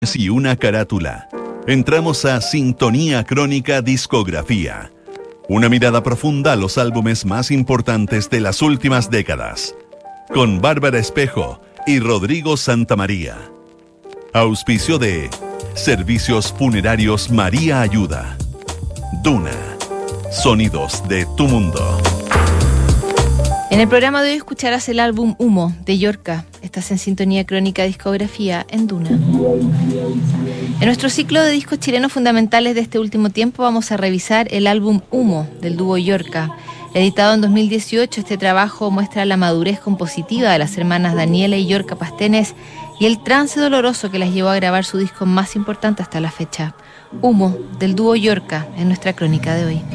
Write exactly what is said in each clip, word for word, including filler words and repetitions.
Y una carátula. Entramos a Sintonía Crónica Discografía. Una mirada profunda a los álbumes más importantes de las últimas décadas. Con Bárbara Espejo y Rodrigo Santamaría. Auspicio de Servicios Funerarios María Ayuda. Duna. Sonidos de tu mundo. En el programa de hoy escucharás el álbum Humo de Yorka. Estás en Sintonía Crónica Discografía en Duna. En nuestro ciclo de discos chilenos fundamentales de este último tiempo vamos a revisar el álbum Humo del dúo Yorka. Editado en dos mil dieciocho, este trabajo muestra la madurez compositiva de las hermanas Daniela y Yorka Pastenes y el trance doloroso que las llevó a grabar su disco más importante hasta la fecha. Humo del dúo Yorka en nuestra crónica de hoy.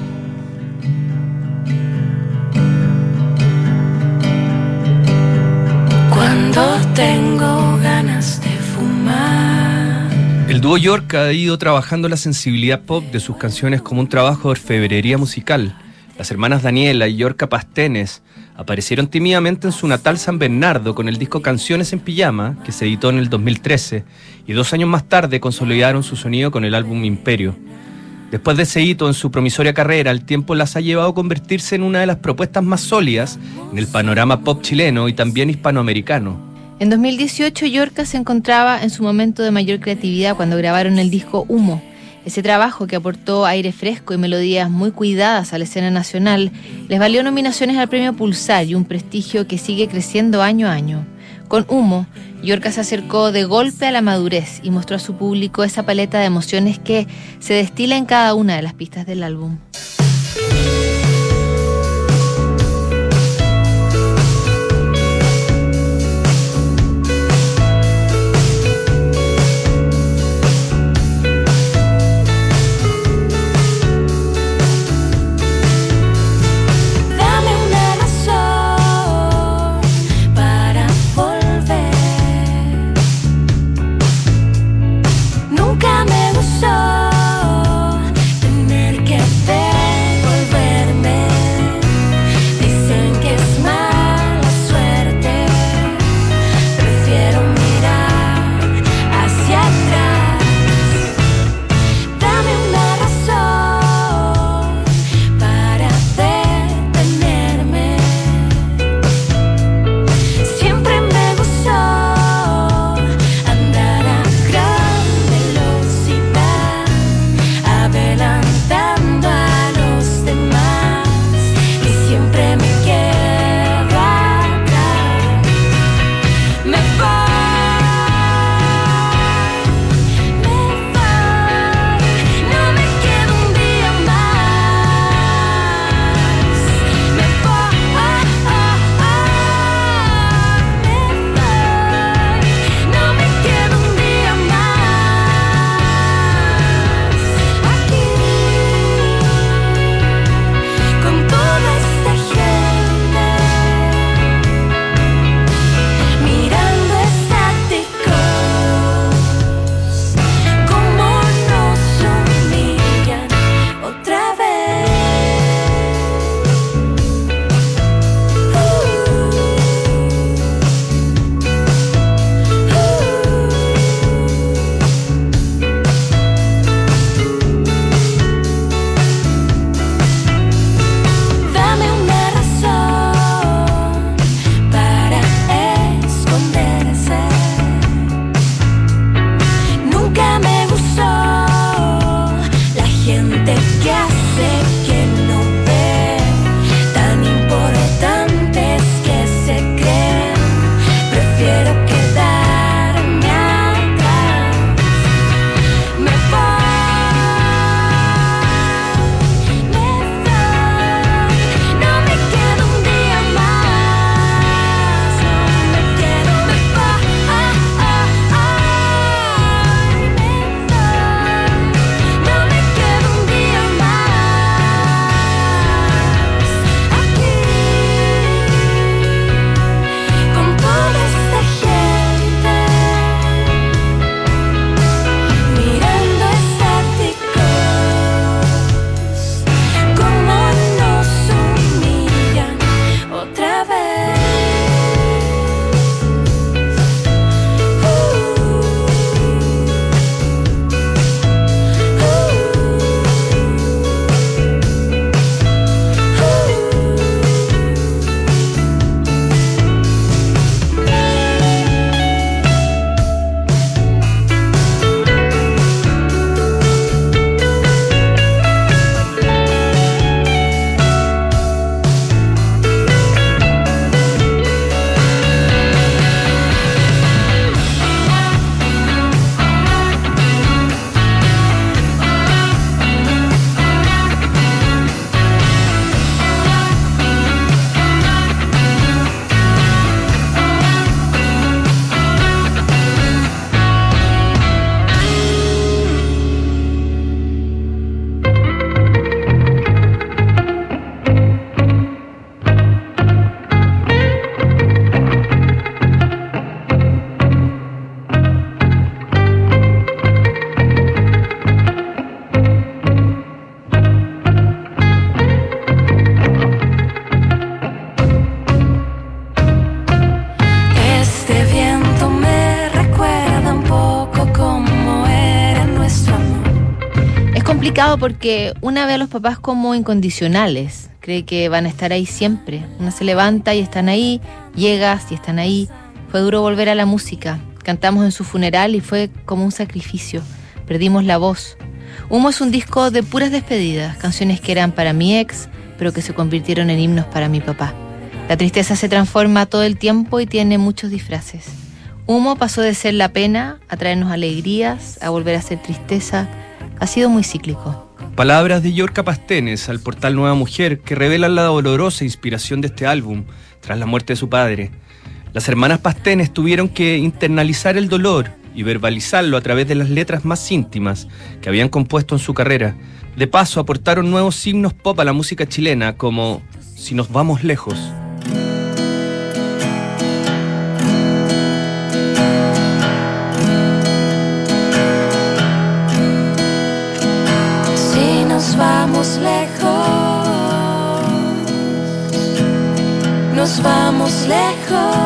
Cuando tengo ganas de fumar. El dúo Yorka ha ido trabajando la sensibilidad pop de sus canciones como un trabajo de orfebrería musical. Las hermanas Daniela y Yorka Pastenes aparecieron tímidamente en su natal San Bernardo con el disco Canciones en Pijama, que se editó en el dos mil trece, y dos años más tarde consolidaron su sonido con el álbum Imperio. Después de ese hito en su promisoria carrera, el tiempo las ha llevado a convertirse en una de las propuestas más sólidas en el panorama pop chileno y también hispanoamericano. En dos mil dieciocho, Yorka se encontraba en su momento de mayor creatividad cuando grabaron el disco Humo. Ese trabajo, que aportó aire fresco y melodías muy cuidadas a la escena nacional, les valió nominaciones al Premio Pulsar y un prestigio que sigue creciendo año a año. Con Humo, Yorka se acercó de golpe a la madurez y mostró a su público esa paleta de emociones que se destila en cada una de las pistas del álbum. Nunca me gustó tener que ver complicado porque una ve a los papás como incondicionales, cree que van a estar ahí siempre. Uno se levanta y están ahí, llegas y están ahí. Fue duro volver a la música. Cantamos en su funeral y fue como un sacrificio. Perdimos la voz. Humo es un disco de puras despedidas, canciones que eran para mi ex, pero que se convirtieron en himnos para mi papá. La tristeza se transforma todo el tiempo y tiene muchos disfraces. Humo pasó de ser la pena a traernos alegrías, a volver a ser tristeza. Ha sido muy cíclico. Palabras de Yorka Pastenes al portal Nueva Mujer que revelan la dolorosa inspiración de este álbum tras la muerte de su padre. Las hermanas Pastenes tuvieron que internalizar el dolor y verbalizarlo a través de las letras más íntimas que habían compuesto en su carrera. De paso, aportaron nuevos himnos pop a la música chilena, como Si nos vamos lejos. Si nos vamos lejos, nos vamos lejos.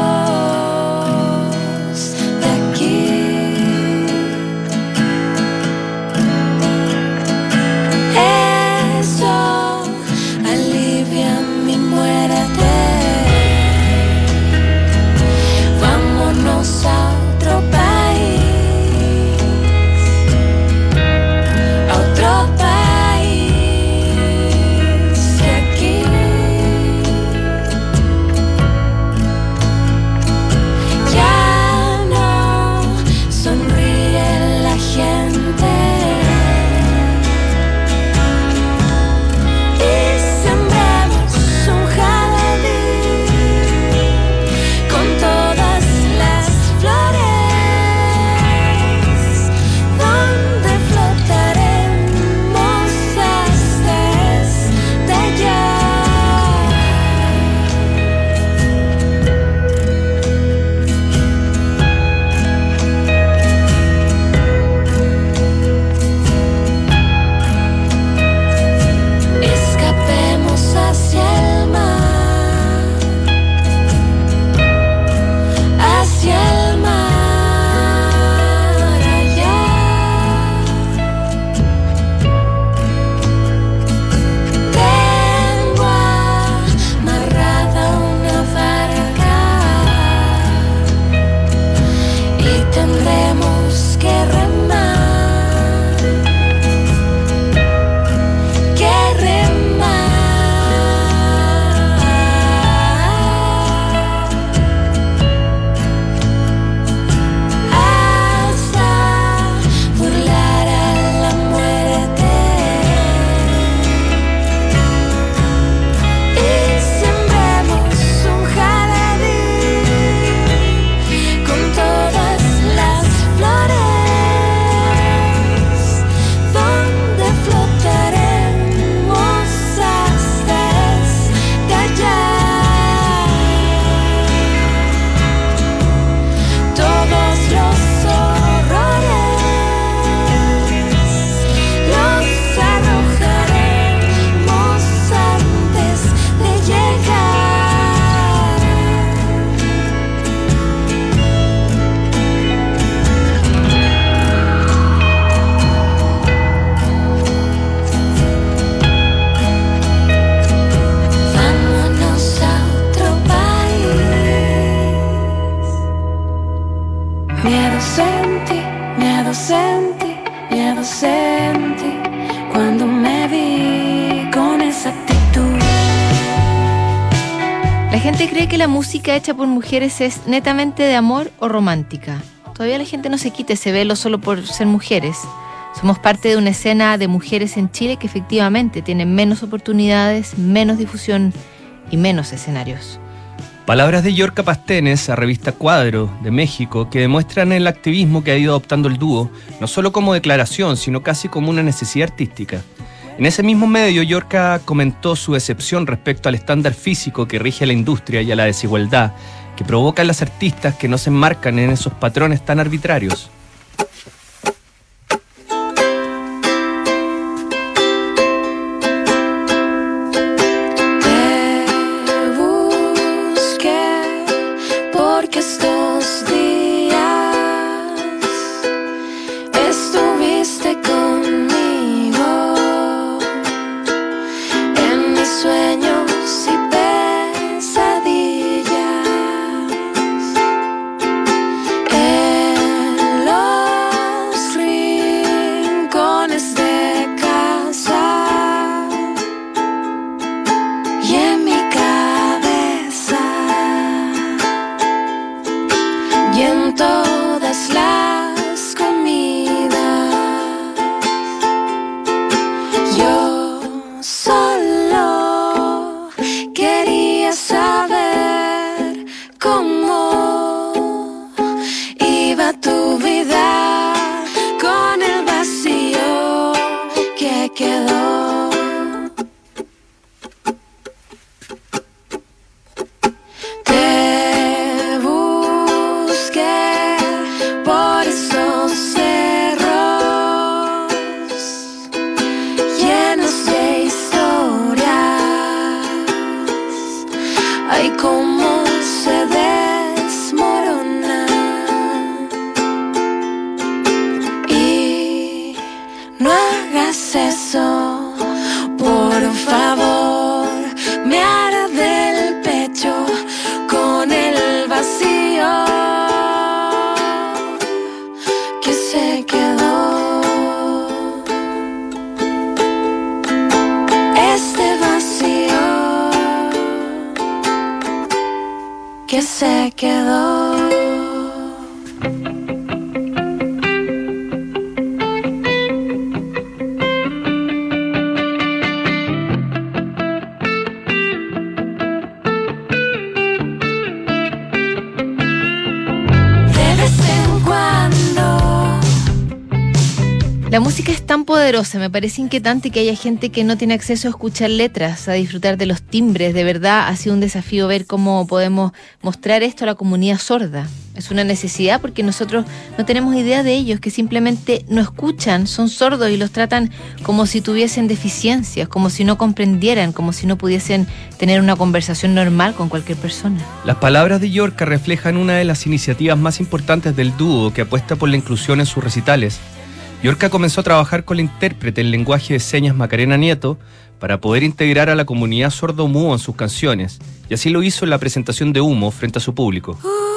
La gente cree que la música hecha por mujeres es netamente de amor o romántica. Todavía la gente no se quita ese velo solo por ser mujeres. Somos parte de una escena de mujeres en Chile que efectivamente tienen menos oportunidades, menos difusión y menos escenarios. Palabras de Yorka Pastenes a revista Cuadro de México que demuestran el activismo que ha ido adoptando el dúo, no solo como declaración, sino casi como una necesidad artística. En ese mismo medio, Yorka comentó su decepción respecto al estándar físico que rige a la industria y a la desigualdad que provocan las artistas que no se enmarcan en esos patrones tan arbitrarios. Estuviste conmigo. nadie se quedó. La música es tan poderosa, me parece inquietante que haya gente que no tiene acceso a escuchar letras, a disfrutar de los timbres. De verdad ha sido un desafío ver cómo podemos mostrar esto a la comunidad sorda. Es una necesidad porque nosotros no tenemos idea de ellos, que simplemente no escuchan, son sordos y los tratan como si tuviesen deficiencias, como si no comprendieran, como si no pudiesen tener una conversación normal con cualquier persona. Las palabras de Yorka reflejan una de las iniciativas más importantes del dúo, que apuesta por la inclusión en sus recitales. Yorka comenzó a trabajar con la intérprete en lenguaje de señas Macarena Nieto para poder integrar a la comunidad sordo-mudo en sus canciones, y así lo hizo en la presentación de Humo frente a su público.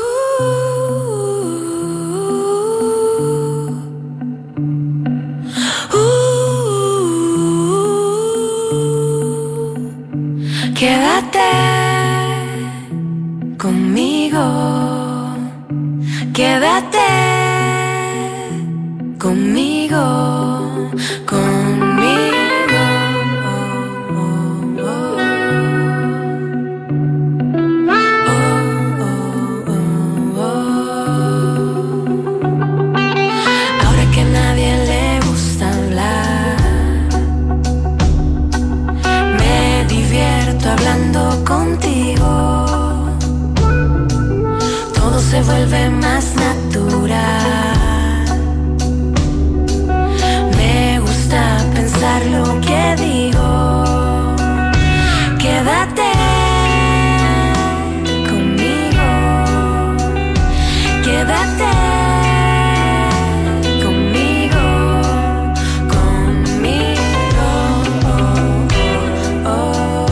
Quédate conmigo, quédate conmigo, conmigo. Oh, oh, oh. Oh, oh, oh, oh. Ahora que a nadie le gusta hablar, me divierto hablando contigo. Todo se vuelve más natural. Pensar lo que digo. Quédate conmigo, quédate conmigo, conmigo. Oh, oh,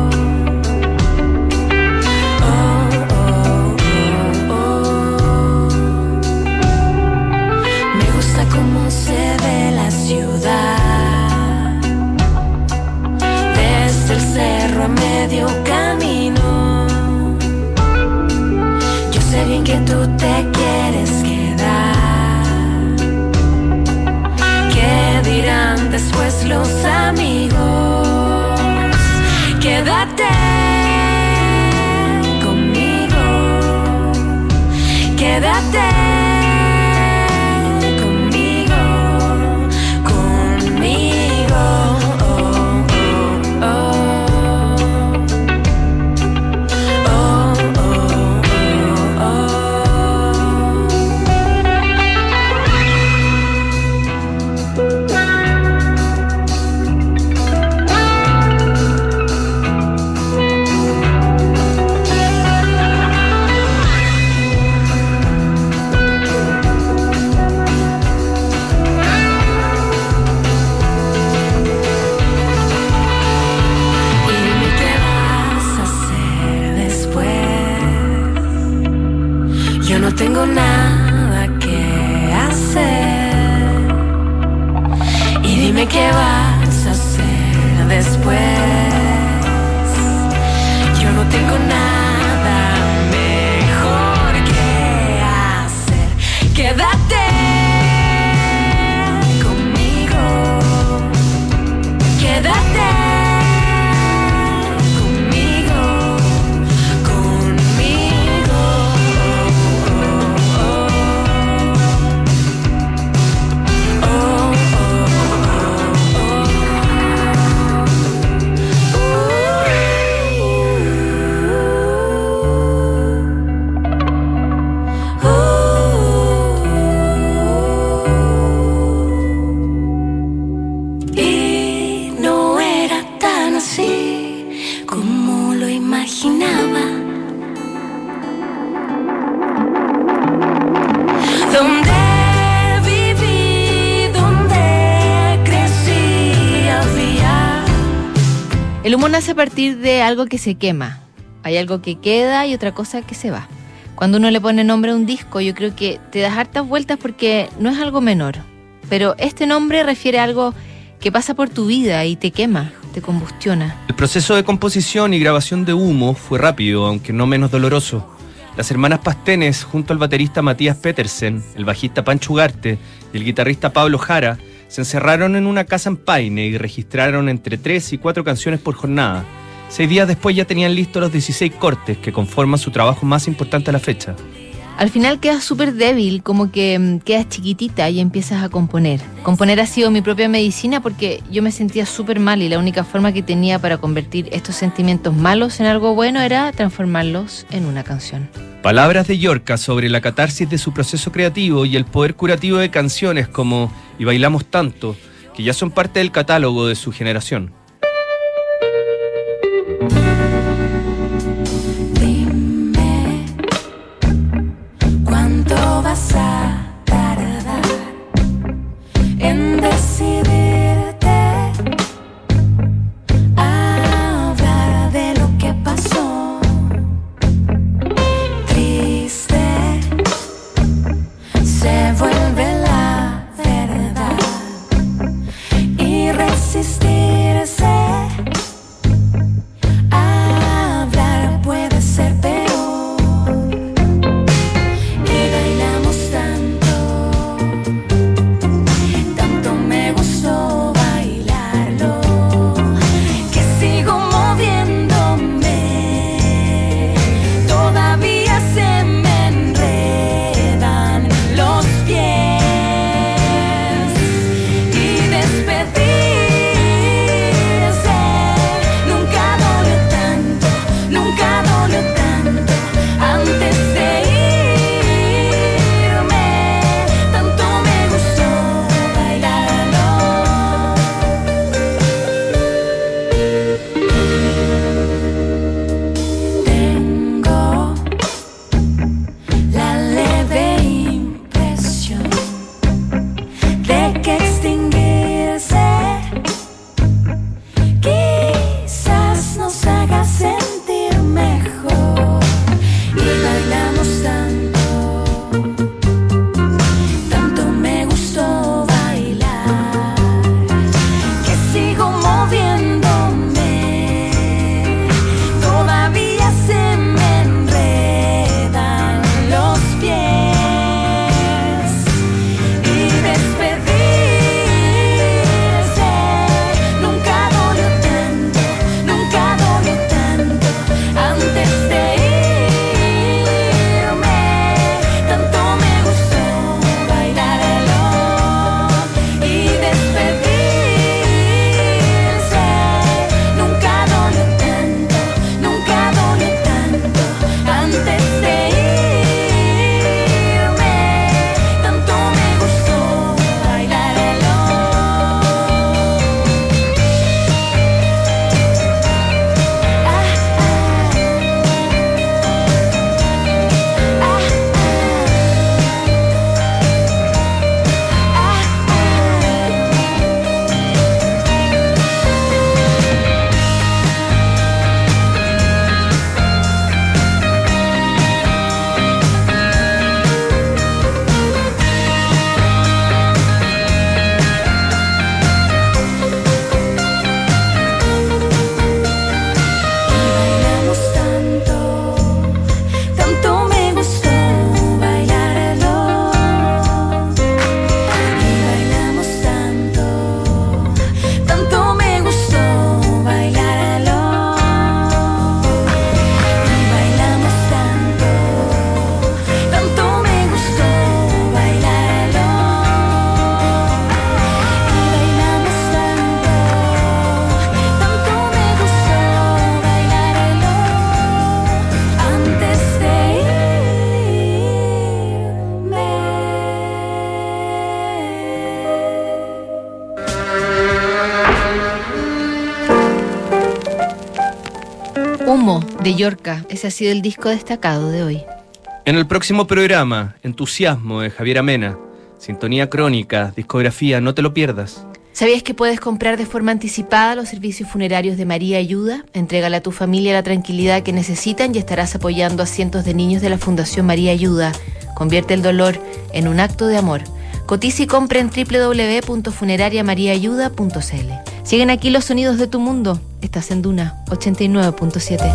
oh, oh, oh, oh. Me gusta cómo se ve la ciudad. A medio camino, yo sé bien que tú te quieres quedar. ¿Qué dirán después los amigos? Quédate conmigo, quédate. Yo no tengo nada que hacer. Y dime qué vas a hacer después. Yo no tengo nada mejor que hacer. Quédate conmigo, quédate. El humo nace a partir de algo que se quema. Hay algo que queda y otra cosa que se va. Cuando uno le pone nombre a un disco, yo creo que te das hartas vueltas porque no es algo menor. Pero este nombre refiere a algo que pasa por tu vida y te quema, te combustiona. El proceso de composición y grabación de Humo fue rápido, aunque no menos doloroso. Las hermanas Pastenes, junto al baterista Matías Petersen, el bajista Pancho Ugarte y el guitarrista Pablo Jara, se encerraron en una casa en Paine y registraron entre tres y cuatro canciones por jornada. Seis días después ya tenían listos los dieciséis cortes que conforman su trabajo más importante a la fecha. Al final quedas súper débil, como que mm, quedas chiquitita y empiezas a componer. Componer ha sido mi propia medicina porque yo me sentía súper mal y la única forma que tenía para convertir estos sentimientos malos en algo bueno era transformarlos en una canción. Palabras de Yorka sobre la catarsis de su proceso creativo y el poder curativo de canciones como Y Bailamos Tanto, que ya son parte del catálogo de su generación. Dime, ¿cuánto vas a tardar en decidirte a hablar de lo que pasó? Triste se vuelve la verdad y resistirse a hablar puede ser peor. Y bailamos tanto, tanto me gustó bailarlo, que sigo moviéndome, todavía se me enredan los pies. Y despedirse nunca dolió tanto, nunca dolió tanto. Antes de irme, tanto me gustó bailarlo. Tengo la leve impresión de que extinguirse quizás nos haga sentir mejor. Y bailamos tanto, tanto me gustó bailar, que sigo moviéndome, todavía se me enredan los pies. Y despedirse nunca dolió tanto, nunca dolió tanto. Antes de irme, tanto me gustó bailarlo. Y despedirse nunca dolió tanto, nunca dolió tanto. Antes de irme, tanto me gustó bailarlo. Ah, ah, Y bailamos tanto, tanto me gustó bailarlo. Y bailamos tanto, tanto me gustó bailarlo. Y bailamos tanto, tanto me gustó bailarlo. Y bailamos tanto, tanto me gustó bailarlo. Antes de irme. Humo, de Yorka. Ese ha sido el disco destacado de hoy. En el próximo programa, Entusiasmo de Javier Amena, Sintonía Crónica, Discografía, no te lo pierdas. ¿Sabías que puedes comprar de forma anticipada los servicios funerarios de María Ayuda? Entrégale a tu familia la tranquilidad que necesitan y estarás apoyando a cientos de niños de la Fundación María Ayuda. Convierte el dolor en un acto de amor. Cotiza y compra en doble u doble u doble u punto funeraria maría ayuda punto c l. Siguen aquí los sonidos de tu mundo. Estás en Duna ochenta y nueve punto siete.